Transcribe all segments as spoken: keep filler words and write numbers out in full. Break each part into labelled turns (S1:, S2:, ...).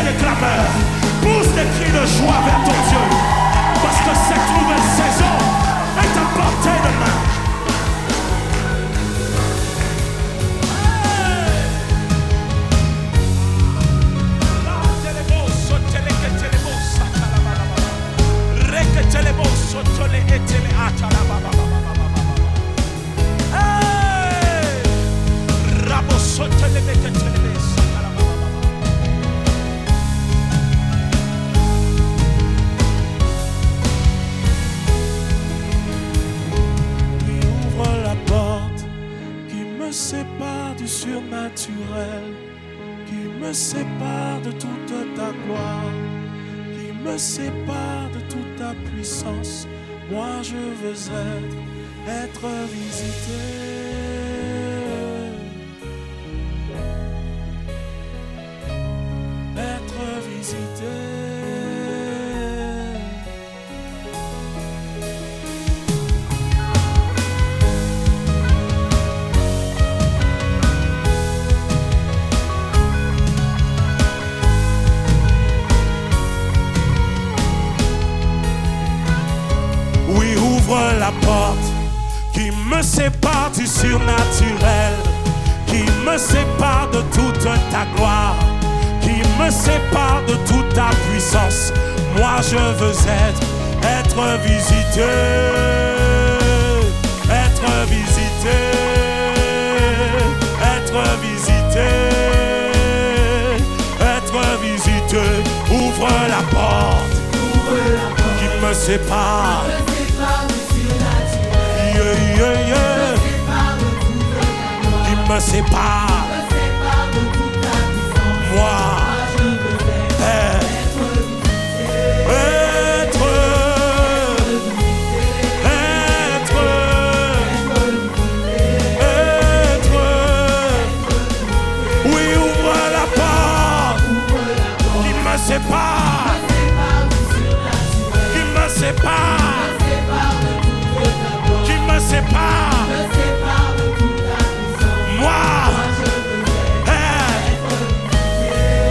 S1: des clameurs, pousse des cris de joie vers ton Dieu. Parce que cette nouvelle saison est à portée de main.
S2: Sépare du surnaturel, qui me sépare de toute ta gloire, qui me sépare de toute ta puissance. Moi je veux être, être visité. Être visité.
S1: La porte qui me sépare du surnaturel, qui me sépare de toute ta gloire, qui me sépare de toute ta puissance. Moi je veux être, être visité, être visité, être visité, être visité. Ouvre la porte, ouvre la porte qui me sépare. Yeah, yeah, yeah. Qui me sépare, moi, être, être, être, être. Oui, ouvre la porte qui me sépare, qui me sépare. Me sépare, me sépare de toute ta puissance. Moi, être, être,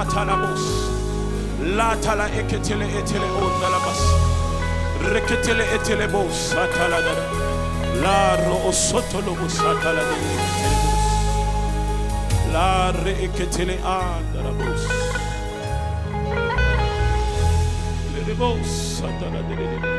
S1: satalabos. La tala eketele etele ondalabas. Reketele etele bos satala dada. La ro sotolobo satala dada. La re eketele andalabos. Le bos satala dada.